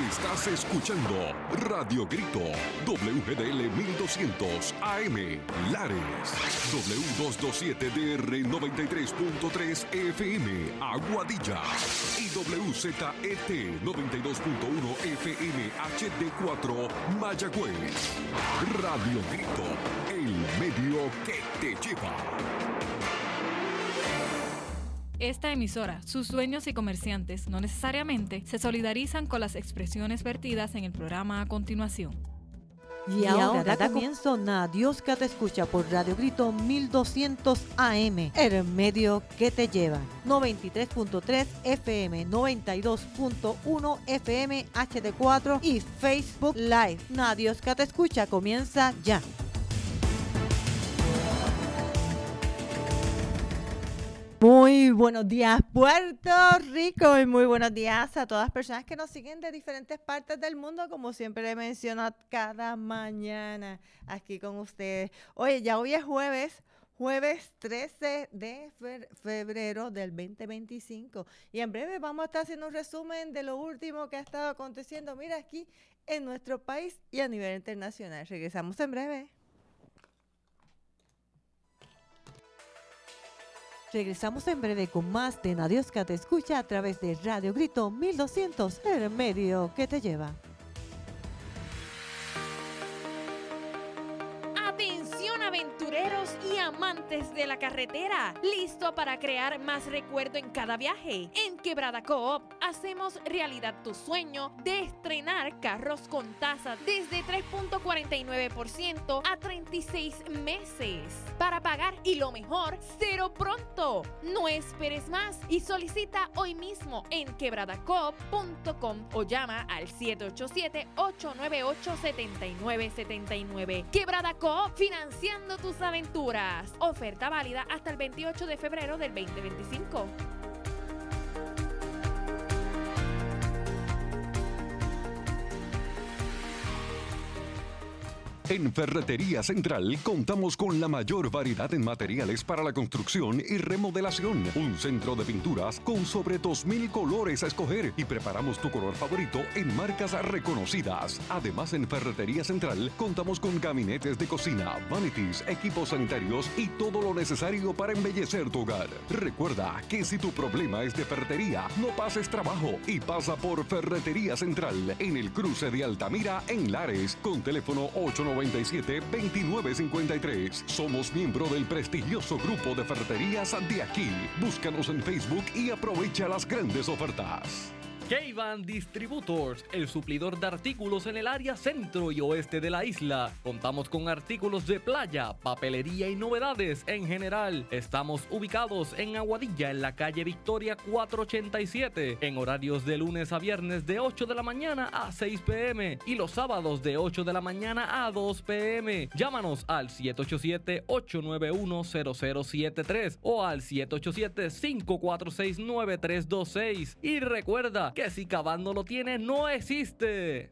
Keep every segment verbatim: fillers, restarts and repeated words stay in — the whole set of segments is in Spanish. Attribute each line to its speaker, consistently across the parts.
Speaker 1: Estás escuchando Radio Grito, W G D L mil doscientos A M, Lares, W doscientos veintisiete D R noventa y tres punto tres F M, Aguadilla, y W Z E T noventa y dos punto uno F M H D cuatro, Mayagüez. Radio Grito, el medio que te lleva.
Speaker 2: Esta emisora, sus dueños y comerciantes no necesariamente se solidarizan con las expresiones vertidas en el programa a continuación.
Speaker 3: Y, y ahora da comienzo Na Dios que te escucha por Radio Grito mil doscientos A M, el medio que te lleva. noventa y tres punto tres F M, noventa y dos punto uno F M H D cuatro y Facebook Live. Na Dios que te escucha comienza ya. Muy buenos días, Puerto Rico, y muy buenos días a todas las personas que nos siguen de diferentes partes del mundo, como siempre le menciono cada mañana aquí con ustedes. Oye, ya hoy es jueves, jueves trece de febrero del veinte veinticinco, y en breve vamos a estar haciendo un resumen de lo último que ha estado aconteciendo, mira, aquí en nuestro país y a nivel internacional. Regresamos en breve. Regresamos en breve con más de Na Dios que te escucha a través de Radio Grito mil doscientos, el medio que te lleva.
Speaker 4: Atención aventureros y amantes de la carretera, listo para crear más recuerdo en cada viaje. En Quebrada Coop hacemos realidad tu sueño de estrenar carros con tasa desde tres punto cuarenta y nueve por ciento a treinta y seis meses para pagar, y lo mejor, cero pronto. No esperes más y solicita hoy mismo en quebrada coop punto com o llama al siete ocho siete, ocho nueve ocho, siete nueve siete nueve. Quebrada Coop, financiando tus aventuras. Oferta válida hasta el veintiocho de febrero del veinte veinticinco.
Speaker 1: En Ferretería Central contamos con la mayor variedad en materiales para la construcción y remodelación. Un centro de pinturas con sobre dos mil colores a escoger, y preparamos tu color favorito en marcas reconocidas. Además, en Ferretería Central contamos con gabinetes de cocina, vanities, equipos sanitarios y todo lo necesario para embellecer tu hogar. Recuerda que si tu problema es de ferretería, no pases trabajo y pasa por Ferretería Central en el cruce de Altamira en Lares, con teléfono ocho nueve siete, veintinueve cincuenta y tres. Somos miembro del prestigioso grupo de ferreterías de aquí. Búscanos en Facebook y aprovecha las grandes ofertas.
Speaker 5: K-Van Distributors, el suplidor de artículos en el área centro y oeste de la isla. Contamos con artículos de playa, papelería y novedades en general. Estamos ubicados en Aguadilla, en la calle Victoria cuatrocientos ochenta y siete, en horarios de lunes a viernes de ocho de la mañana a seis pe eme y los sábados de ocho de la mañana a dos pe eme. Llámanos al siete ocho siete, ocho nueve uno, cero cero siete tres o al siete ocho siete, cinco cuatro seis, nueve tres dos seis. Y recuerda que si K-Van no lo tiene, no existe.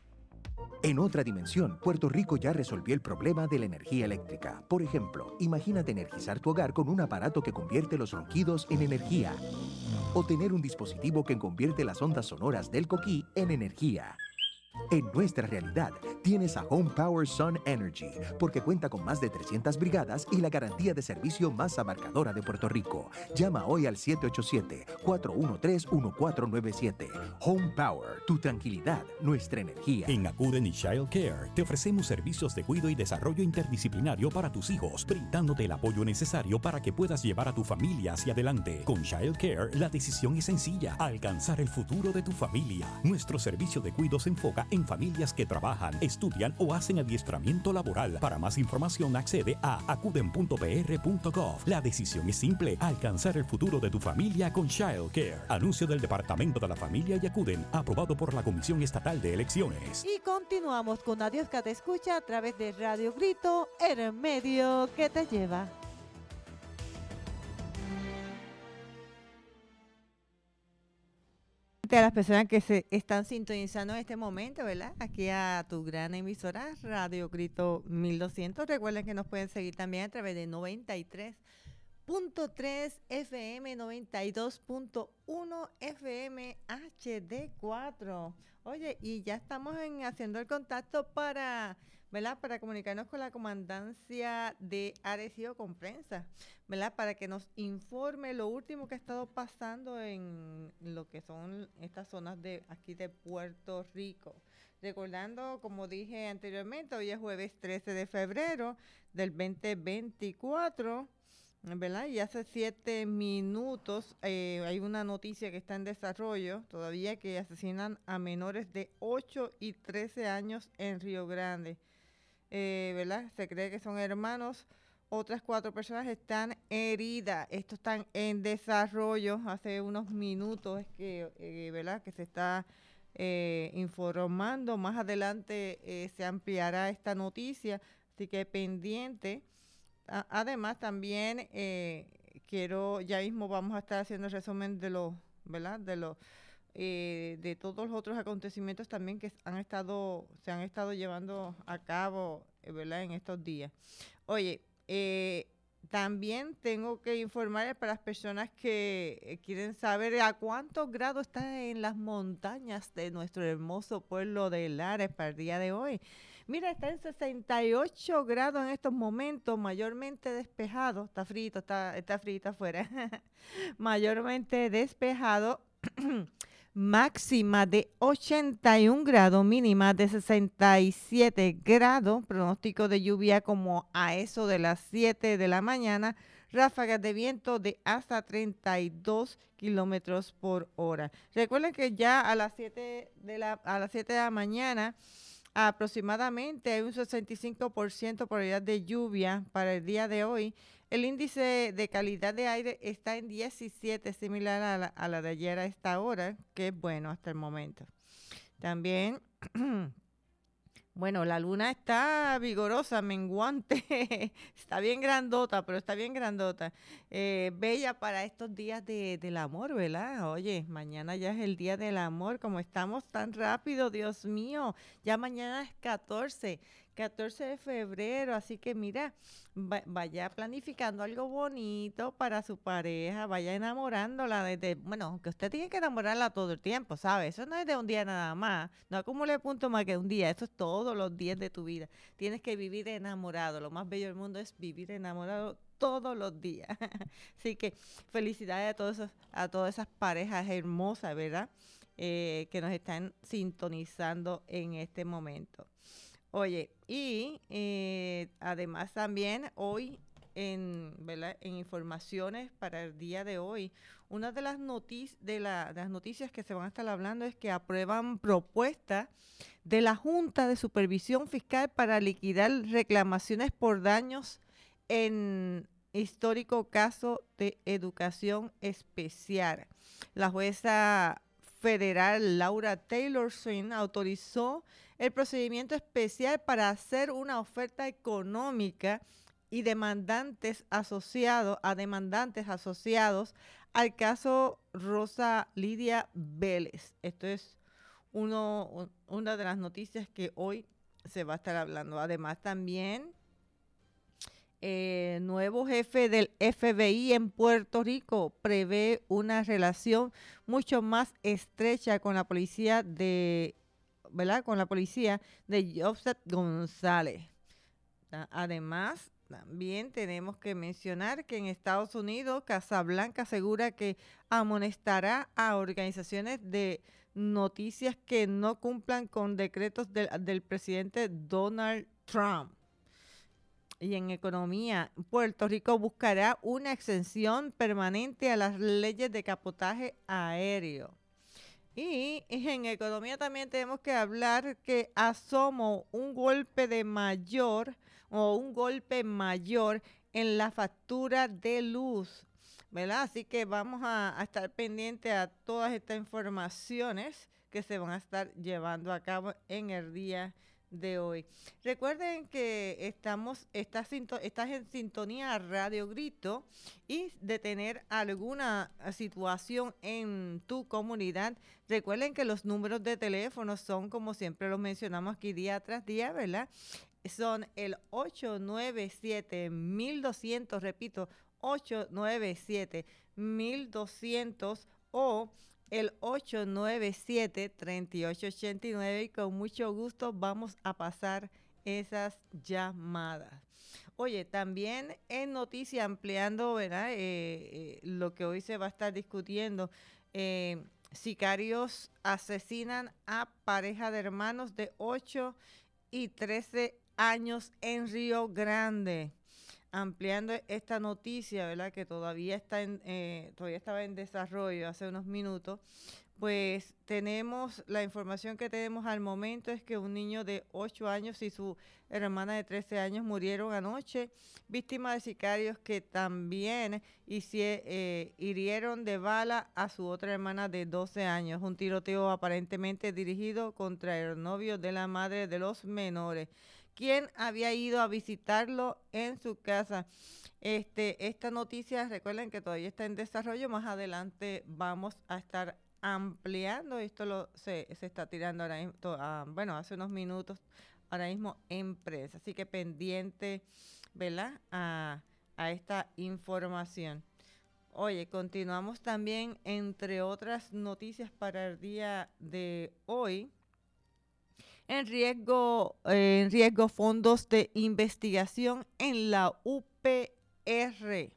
Speaker 6: En otra dimensión, Puerto Rico ya resolvió el problema de la energía eléctrica. Por ejemplo, imagínate energizar tu hogar con un aparato que convierte los ronquidos en energía, o tener un dispositivo que convierte las ondas sonoras del coquí en energía. En nuestra realidad, tienes a Home Power Sun Energy, porque cuenta con más de trescientas brigadas y la garantía de servicio más abarcadora de Puerto Rico. Llama hoy al siete ocho siete, cuatro uno tres, uno cuatro nueve siete. Home Power, tu tranquilidad, nuestra energía.
Speaker 7: En Acuden y Child Care te ofrecemos servicios de cuidado y desarrollo interdisciplinario para tus hijos, brindándote el apoyo necesario para que puedas llevar a tu familia hacia adelante. Con Child Care, la decisión es sencilla: alcanzar el futuro de tu familia. Nuestro servicio de cuidado se enfoca en familias que trabajan, estudian o hacen adiestramiento laboral. Para más información accede a acuden punto p r punto gov. La decisión es simple: alcanzar el futuro de tu familia con Child Care. Anuncio del Departamento de la Familia y Acuden, aprobado por la Comisión Estatal de Elecciones.
Speaker 3: Y continuamos con Na Dios que te escucha a través de Radio Grito, el medio que te lleva. A las personas que se están sintonizando en este momento, ¿verdad? Aquí a tu gran emisora, Radio Grito mil doscientos. Recuerden que nos pueden seguir también a través de noventa y tres punto tres F M, noventa y dos punto uno F M H D cuatro. Oye, y ya estamos en, haciendo el contacto para, ¿verdad? Para comunicarnos con la comandancia de Arecibo con prensa, ¿verdad? Para que nos informe lo último que ha estado pasando en lo que son estas zonas de aquí de Puerto Rico. Recordando, como dije anteriormente, hoy es jueves trece de febrero del veinte veinticuatro, ¿verdad? Y hace siete minutos eh, hay una noticia que está en desarrollo todavía, que asesinan a menores de ocho y trece años en Río Grande, eh, ¿verdad? Se cree que son hermanos. Otras cuatro personas están heridas. Esto está en desarrollo. Hace unos minutos es que, eh, ¿verdad? Que se está eh, informando. Más adelante eh, se ampliará esta noticia, así que pendiente. A- además, también eh, quiero, ya mismo vamos a estar haciendo el resumen de los, ¿verdad? De los, eh, de todos los otros acontecimientos también que han estado, se han estado llevando a cabo, eh, ¿verdad? En estos días. Oye, eh, también tengo que informar para las personas que eh, quieren saber a cuántos grados está en las montañas de nuestro hermoso pueblo de Lares para el día de hoy. Mira, está en sesenta y ocho grados en estos momentos, mayormente despejado. Está frito, está, está frito afuera. Mayormente despejado. Máxima de ochenta y un grados, mínima de sesenta y siete grados. Pronóstico de lluvia como a eso de las siete de la mañana. Ráfagas de viento de hasta treinta y dos kilómetros por hora. Recuerden que ya a las siete de la, a las siete de la mañana aproximadamente hay un sesenta y cinco por ciento probabilidad de lluvia para el día de hoy. El índice de calidad de aire está en diecisiete, similar a la, a la de ayer a esta hora, que es bueno hasta el momento. También, bueno, la luna está vigorosa, menguante, está bien grandota, pero está bien grandota. Eh, bella para estos días de, del amor, ¿verdad? Oye, mañana ya es el día del amor, como estamos tan rápido, Dios mío, ya mañana es catorce de febrero, así que mira, va- vaya planificando algo bonito para su pareja, vaya enamorándola desde, bueno, que usted tiene que enamorarla todo el tiempo, ¿sabe? Eso no es de un día nada más, no acumule puntos más que un día, eso es todos los días de tu vida. Tienes que vivir enamorado, lo más bello del mundo es vivir enamorado todos los días. Así que felicidades a todos esos, a todas esas parejas hermosas, ¿verdad? Eh, que nos están sintonizando en este momento. Oye, y eh, además también hoy en, ¿verdad? En informaciones para el día de hoy, una de las, notic de, la, de las noticias que se van a estar hablando es que aprueban propuesta de la Junta de Supervisión Fiscal para liquidar reclamaciones por daños en histórico caso de educación especial. La jueza federal Laura Taylor Swain autorizó el procedimiento especial para hacer una oferta económica y demandantes asociados a demandantes asociados al caso Rosa Lidia Vélez. Esto es uno, un- una de las noticias que hoy se va a estar hablando. Además, también eh, nuevo jefe del F B I en Puerto Rico prevé una relación mucho más estrecha con la policía de, ¿verdad? Con la policía de Joseph González. Ta- Además, también tenemos que mencionar que en Estados Unidos, Casablanca asegura que amonestará a organizaciones de noticias que no cumplan con decretos del, del presidente Donald Trump. Y en economía, Puerto Rico buscará una exención permanente a las leyes de cabotaje aéreo. Y en economía también tenemos que hablar que asomó un golpe de mayor o un golpe mayor en la factura de luz, ¿verdad? Así que vamos a, a estar pendientes a todas estas informaciones que se van a estar llevando a cabo en el día de hoy. Recuerden que estamos, estás, sinto- estás en sintonía a Radio Grito y de tener alguna situación en tu comunidad. Recuerden que los números de teléfono son, como siempre los mencionamos aquí día tras día, ¿verdad? Son el ocho nueve siete, mil doscientos, repito, ocho nueve siete, doscientos o el ocho nueve siete, tres ocho ocho nueve, y con mucho gusto vamos a pasar esas llamadas. Oye, también en noticia, ampliando, ¿verdad? Eh, eh, lo que hoy se va a estar discutiendo, eh, sicarios asesinan a pareja de hermanos de ocho y trece años en Río Grande. Ampliando esta noticia, ¿verdad? Que todavía está en, eh, todavía estaba en desarrollo hace unos minutos. Pues tenemos, la información que tenemos al momento es que un niño de ocho años y su hermana de trece años murieron anoche, víctimas de sicarios que también hicie, eh, hirieron de bala a su otra hermana de doce años. Un tiroteo aparentemente dirigido contra el novio de la madre de los menores, quien había ido a visitarlo en su casa. Este, esta noticia, recuerden que todavía está en desarrollo, más adelante vamos a estar ampliando. Esto lo, se, se está tirando ahora mismo, uh, bueno, hace unos minutos, ahora mismo en prensa. Así que pendiente, ¿verdad?, a, a esta información. Oye, continuamos también, entre otras noticias para el día de hoy. En riesgo, eh, en riesgo fondos de investigación en la U P R.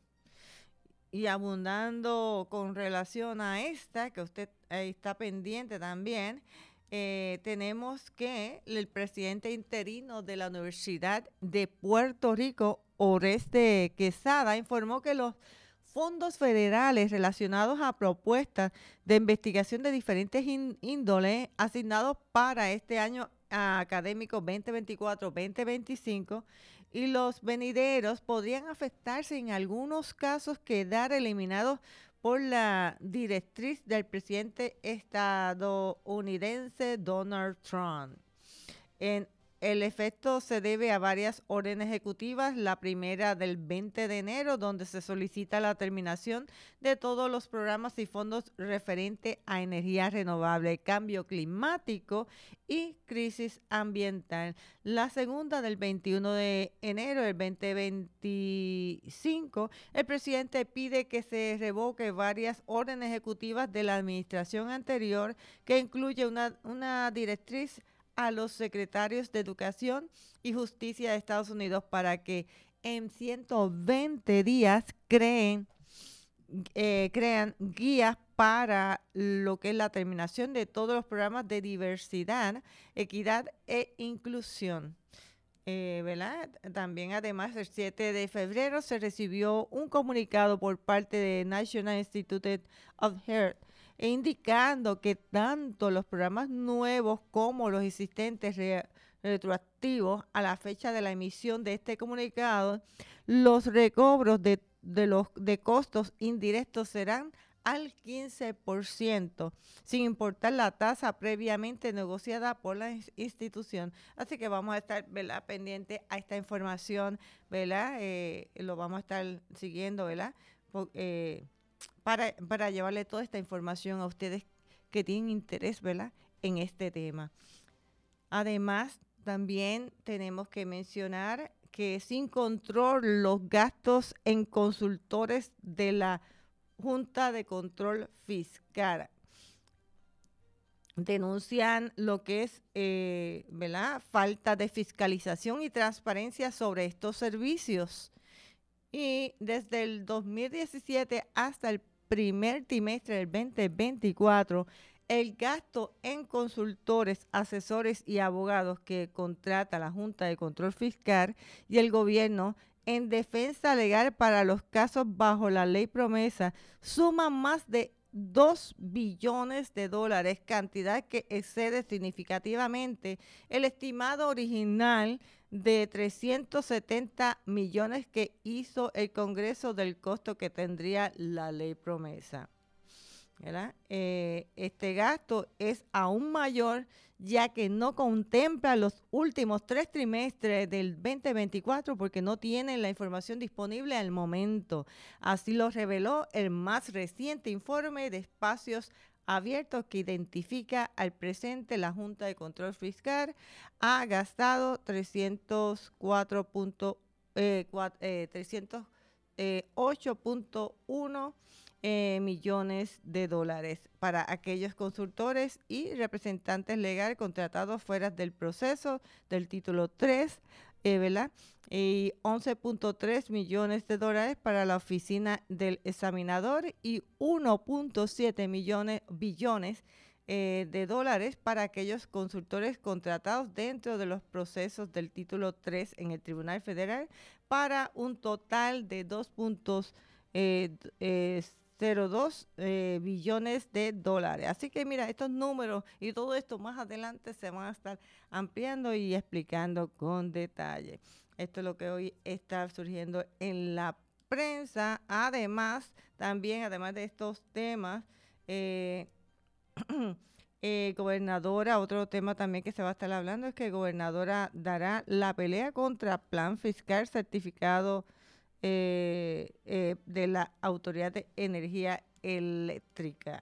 Speaker 3: Y abundando con relación a esta, que usted eh, está pendiente también, eh, tenemos que el presidente interino de la Universidad de Puerto Rico, Oreste Quesada, informó que los fondos federales relacionados a propuestas de investigación de diferentes índoles asignados para este año académico veinte veinticuatro veinte veinticinco y los venideros podrían afectarse, en algunos casos quedar eliminados por la directriz del presidente estadounidense Donald Trump. En El efecto se debe a varias órdenes ejecutivas, la primera del veinte de enero, donde se solicita la terminación de todos los programas y fondos referentes a energía renovable, cambio climático y crisis ambiental. La segunda del veintiuno de enero del veinte veinticinco, el presidente pide que se revoque varias órdenes ejecutivas de la administración anterior, que incluye una, una directriz a los secretarios de Educación y Justicia de Estados Unidos para que en ciento veinte días creen, eh, crean guías para lo que es la terminación de todos los programas de diversidad, equidad e inclusión. Eh, ¿verdad? También, además, el siete de febrero se recibió un comunicado por parte de National Institute of Health, e indicando que tanto los programas nuevos como los existentes re, retroactivos a la fecha de la emisión de este comunicado, los recobros de, de los de costos indirectos serán al quince por ciento, sin importar la tasa previamente negociada por la institución. Así que vamos a estar, ¿verdad?, pendientes a esta información, ¿verdad? Eh, lo vamos a estar siguiendo, ¿verdad? Por, eh, Para, para llevarle toda esta información a ustedes que tienen interés, ¿verdad?, en este tema. Además, también tenemos que mencionar que sin control los gastos en consultores de la Junta de Control Fiscal denuncian lo que es, eh, ¿verdad?, falta de fiscalización y transparencia sobre estos servicios. Y desde el dos mil diecisiete hasta el primer trimestre del veinte veinticuatro, el gasto en consultores, asesores y abogados que contrata la Junta de Control Fiscal y el gobierno en defensa legal para los casos bajo la ley promesa suman más de dos billones de dólares, cantidad que excede significativamente el estimado original de trescientos setenta millones que hizo el Congreso del costo que tendría la ley promesa. ¿Verdad? Eh, este gasto es aún mayor, ya que no contempla los últimos tres trimestres del veinte veinticuatro porque no tienen la información disponible al momento. Así lo reveló el más reciente informe de espacios abiertos que identifica al presente la Junta de Control Fiscal ha gastado trescientos cuatro punto, eh, cuatro, eh, trescientos eh, ocho punto uno eh, millones de dólares para aquellos consultores y representantes legales contratados fuera del proceso del título tres, eh, ¿verdad? Y once punto tres millones de dólares para la oficina del examinador y uno punto siete millones billones eh, de dólares para aquellos consultores contratados dentro de los procesos del título tres en el Tribunal Federal, para un total de dos punto cero dos eh, billones de dólares. Así que mira, estos números y todo esto más adelante se van a estar ampliando y explicando con detalle. Esto es lo que hoy está surgiendo en la prensa. Además, también, además de estos temas, eh, eh, gobernadora, otro tema también que se va a estar hablando es que gobernadora dará la pelea contra plan fiscal certificado eh, eh, de la Autoridad de Energía Eléctrica.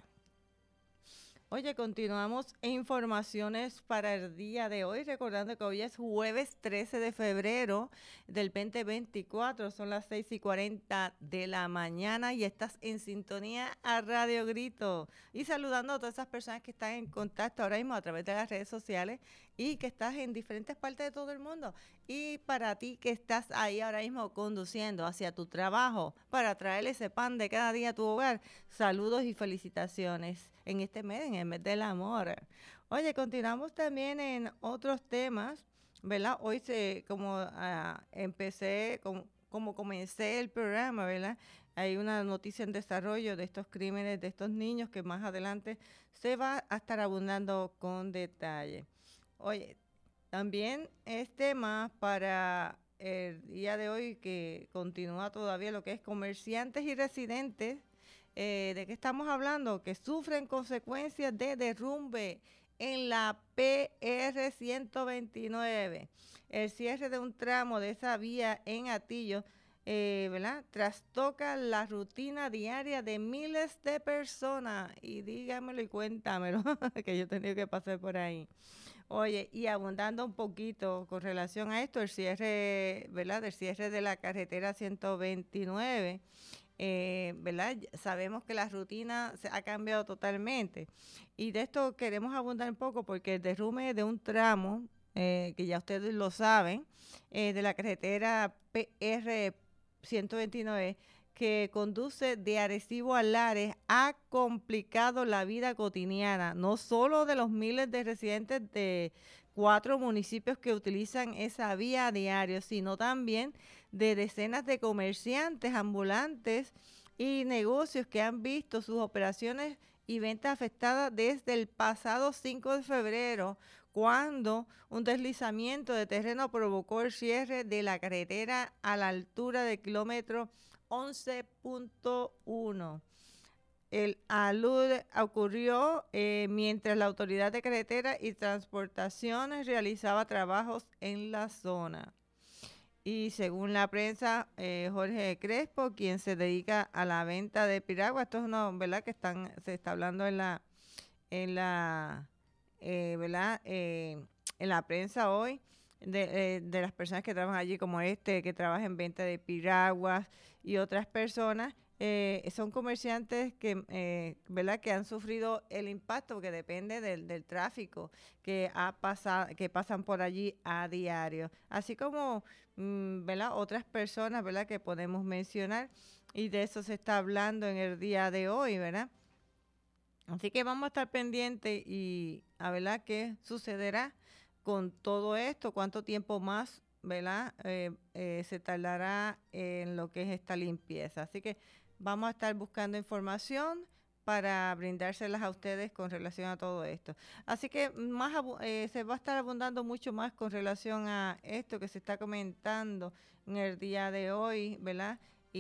Speaker 3: Oye, continuamos en informaciones para el día de hoy, recordando que hoy es jueves trece de febrero del veinte veinticuatro, son las seis y cuarenta de la mañana y estás en sintonía a Radio Grito. Y saludando a todas esas personas que están en contacto ahora mismo a través de las redes sociales y que estás en diferentes partes de todo el mundo. Y para ti que estás ahí ahora mismo conduciendo hacia tu trabajo para traer ese pan de cada día a tu hogar, saludos y felicitaciones en este mes, en el mes del amor. Oye, continuamos también en otros temas, ¿verdad? Hoy, se, como uh, empecé, como, como comencé el programa, ¿verdad? Hay una noticia en desarrollo de estos crímenes de estos niños que más adelante se va a estar abundando con detalle. Oye, también es tema para el día de hoy que continúa todavía lo que es comerciantes y residentes. Eh, ¿De qué estamos hablando? Que sufren consecuencias de derrumbe en la P R ciento veintinueve. El cierre de un tramo de esa vía en Atillo, eh, ¿verdad?, trastoca la rutina diaria de miles de personas. Y dígamelo y cuéntamelo, que yo he tenido que pasar por ahí. Oye, y abundando un poquito con relación a esto, el cierre, ¿verdad?, del cierre de la carretera ciento veintinueve, eh, ¿verdad? Sabemos que la rutina se ha cambiado totalmente. Y de esto queremos abundar un poco porque el derrumbe de un tramo, eh, que ya ustedes lo saben, eh, de la carretera P R ciento veintinueve, que conduce de Arecibo a Lares, ha complicado la vida cotidiana, no solo de los miles de residentes de cuatro municipios que utilizan esa vía a diario, sino también de decenas de comerciantes ambulantes y negocios que han visto sus operaciones y ventas afectadas desde el pasado cinco de febrero, cuando un deslizamiento de terreno provocó el cierre de la carretera a la altura del kilómetro once punto uno. El alud ocurrió eh, mientras la Autoridad de Carretera y Transportaciones realizaba trabajos en la zona. Y según la prensa, eh, Jorge Crespo, quien se dedica a la venta de piragua, esto es una, ¿verdad?, que están, se está hablando en la, en la, eh, ¿verdad?, eh, en la prensa hoy, de, eh, de las personas que trabajan allí, como este, que trabaja en venta de piraguas y otras personas, eh, son comerciantes que, eh, ¿verdad?, que han sufrido el impacto, que depende del, del tráfico que ha pasado, que pasan por allí a diario, así como, mmm, ¿verdad?, otras personas, ¿verdad?, que podemos mencionar, y de eso se está hablando en el día de hoy, ¿verdad? Así que vamos a estar pendientes y a ver qué sucederá con todo esto, cuánto tiempo más, ¿verdad?, eh, eh, se tardará en lo que es esta limpieza. Así que vamos a estar buscando información para brindárselas a ustedes con relación a todo esto. Así que más eh, se va a estar abundando mucho más con relación a esto que se está comentando en el día de hoy, ¿verdad?,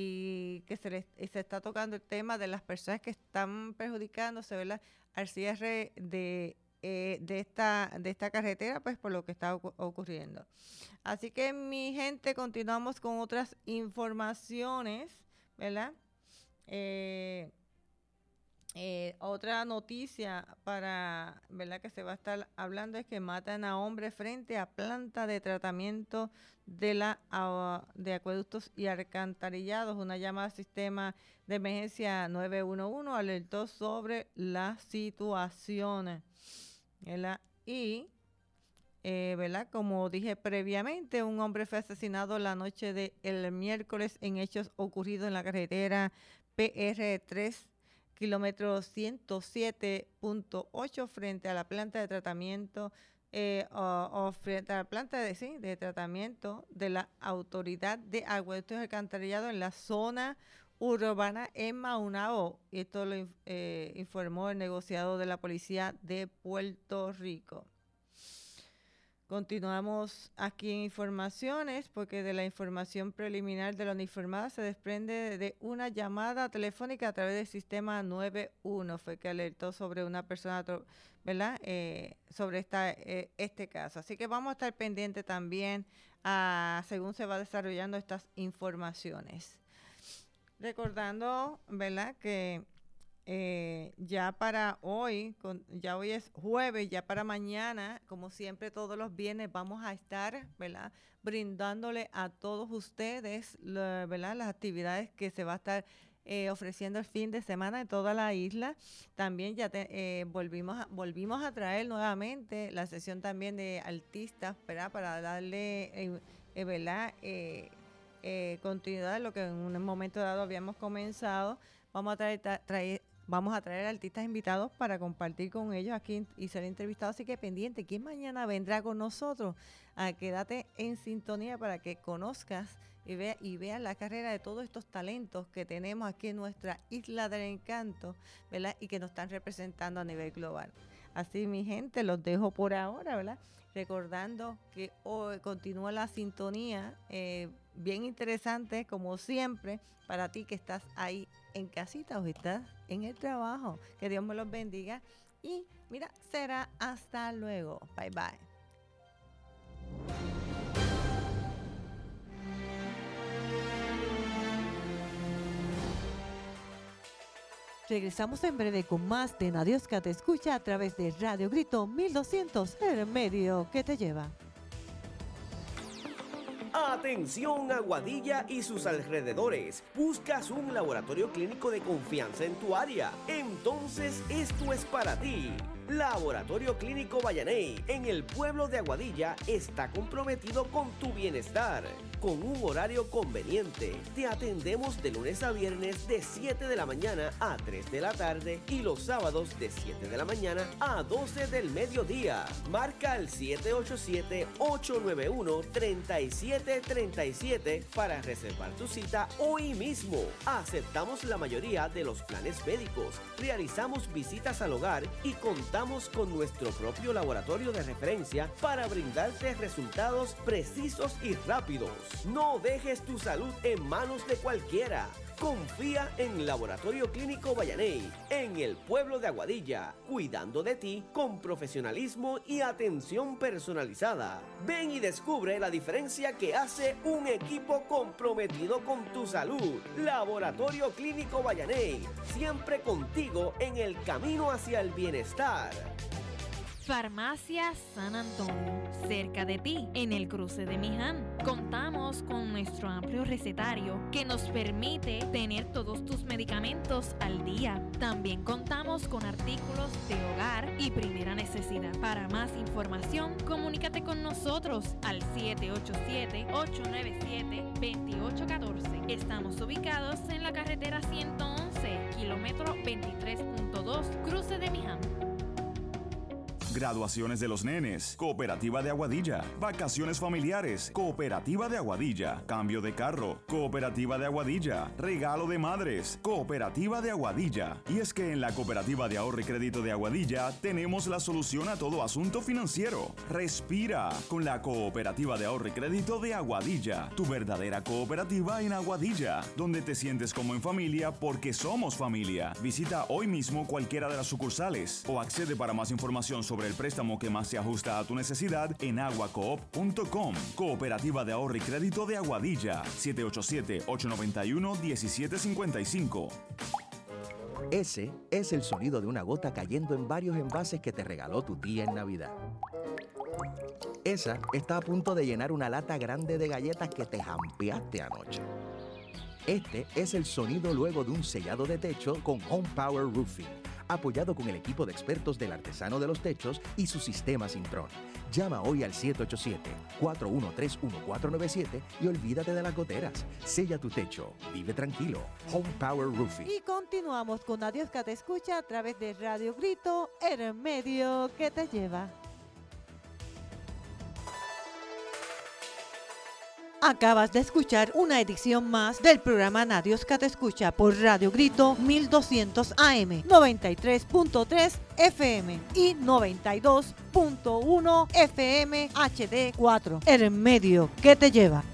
Speaker 3: y que se, les, se está tocando el tema de las personas que están perjudicándose, ¿verdad?, al cierre de Eh, de esta de esta carretera, pues por lo que está ocu- ocurriendo. Así que, mi gente, continuamos con otras informaciones, ¿verdad? Eh, Eh, otra noticia para, ¿verdad?, que se va a estar hablando es que matan a hombre frente a planta de tratamiento de la uh, de acueductos y alcantarillados. Una llamada al sistema de emergencia nueve uno uno alertó sobre la situación, ¿verdad? Y eh, ¿verdad?, como dije previamente, un hombre fue asesinado la noche del miércoles en hechos ocurridos en la carretera P R tres kilómetro ciento siete punto ocho frente a la planta de tratamiento eh, o, o frente a la planta de, sí, de tratamiento de la Autoridad de Acueductos y Alcantarillados en la zona urbana en Maunabo. Y esto lo eh, informó el negociado de la Policía de Puerto Rico. Continuamos aquí en informaciones, porque de la información preliminar de la uniformada se desprende de una llamada telefónica a través del sistema nueve uno. Fue que alertó sobre una persona, ¿verdad?, eh, sobre esta, eh, este caso. Así que vamos a estar pendientes también a, según se va desarrollando estas informaciones. Recordando, ¿verdad?, que Eh, ya para hoy, con, ya hoy es jueves, ya para mañana, como siempre todos los viernes, vamos a estar, ¿verdad?, brindándole a todos ustedes, la, ¿verdad?, las actividades que se va a estar eh, ofreciendo el fin de semana en toda la isla. También ya te, eh, volvimos, a, volvimos a traer nuevamente la sesión también de artistas, ¿verdad?, para darle, eh, eh, ¿verdad?, eh, eh, continuidad a lo que en un momento dado habíamos comenzado. Vamos a traer, tra, traer Vamos a traer artistas invitados para compartir con ellos aquí y ser entrevistados, así que pendiente, ¿quién mañana vendrá con nosotros? Ah, quédate en sintonía para que conozcas y veas y veas la carrera de todos estos talentos que tenemos aquí en nuestra Isla del Encanto, ¿verdad?, y que nos están representando a nivel global. Así, mi gente, los dejo por ahora, ¿verdad?, recordando que hoy continúa la sintonía, eh, bien interesante, como siempre, para ti que estás ahí en casita o estás en el trabajo. Que Dios me los bendiga. Y mira, será hasta luego. Bye, bye. Regresamos en breve con más de Nadiosca Te Escucha a través de Radio Grito mil doscientos, el medio que te lleva.
Speaker 8: Atención Aguadilla y sus alrededores. ¿Buscas un laboratorio clínico de confianza en tu área? Entonces esto es para ti. Laboratorio Clínico Vallaney en el pueblo de Aguadilla está comprometido con tu bienestar. Con un horario conveniente, te atendemos de lunes a viernes de siete de la mañana a tres de la tarde y los sábados de siete de la mañana a doce del mediodía. Marca al siete ocho siete, ocho nueve uno, tres siete tres siete para reservar tu cita hoy mismo. Aceptamos la mayoría de los planes médicos, realizamos visitas al hogar y contamos con nuestro propio laboratorio de referencia para brindarte resultados precisos y rápidos. No dejes tu salud en manos de cualquiera. Confía en Laboratorio Clínico Vallaney, en el pueblo de Aguadilla, cuidando de ti con profesionalismo y atención personalizada. Ven y descubre la diferencia que hace un equipo comprometido con tu salud. Laboratorio Clínico Vallaney, siempre contigo en el camino hacia el bienestar.
Speaker 4: Farmacia San Antonio, cerca de ti, en el cruce de Miján. Contamos con nuestro amplio recetario que nos permite tener todos tus medicamentos al día. También contamos con artículos de hogar y primera necesidad. Para más información, comunícate con nosotros al siete ocho siete, ocho nueve siete, dos ocho uno cuatro. Estamos ubicados en la carretera ciento once, kilómetro veintitrés punto dos, cruce de Miján.
Speaker 9: Graduaciones de los nenes, Cooperativa de Aguadilla. Vacaciones familiares, Cooperativa de Aguadilla. Cambio de carro, Cooperativa de Aguadilla. Regalo de madres, Cooperativa de Aguadilla. Y es que en la Cooperativa de Ahorro y Crédito de Aguadilla tenemos la solución a todo asunto financiero. Respira con la Cooperativa de Ahorro y Crédito de Aguadilla, tu verdadera cooperativa en Aguadilla, donde te sientes como en familia porque somos familia. Visita hoy mismo cualquiera de las sucursales o accede para más información sobre el préstamo que más se ajusta a tu necesidad en aguacoop punto com. Cooperativa de Ahorro y Crédito de Aguadilla, siete ocho siete, ocho nueve uno, uno siete cinco cinco.
Speaker 6: Ese es el sonido de una gota cayendo en varios envases que te regaló tu tía en Navidad. Esa está a punto de llenar una lata grande de galletas que te jampeaste anoche. Este es el sonido luego de un sellado de techo con Home Power Roofing, apoyado con el equipo de expertos del Artesano de los Techos y su sistema Sintron. Llama hoy al siete ocho siete, cuatro uno tres, uno cuatro nueve siete y olvídate de las goteras. Sella tu techo. Vive tranquilo. Home Power Roofing.
Speaker 3: Y continuamos con Adiós que te escucha a través de Radio Grito, el medio que te lleva. Acabas de escuchar una edición más del programa Nadios que te escucha por Radio Grito mil doscientos A M, noventa y tres punto tres F M y noventa y dos punto uno F M H D cuatro, el medio que te lleva.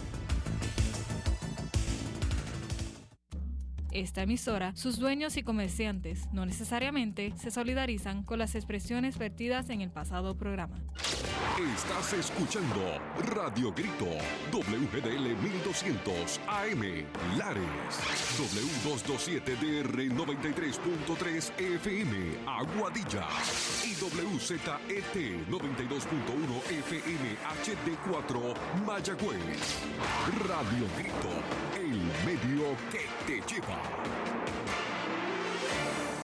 Speaker 2: Esta emisora, sus dueños y comerciantes no necesariamente se solidarizan con las expresiones vertidas en el pasado programa.
Speaker 1: Estás escuchando Radio Grito, W G D L mil doscientos A M, Lares, W doscientos veintisiete D R noventa y tres punto tres F M, Aguadilla, y W Z E T noventa y dos punto uno F M H D cuatro, Mayagüez. Radio Grito, el medio que te lleva.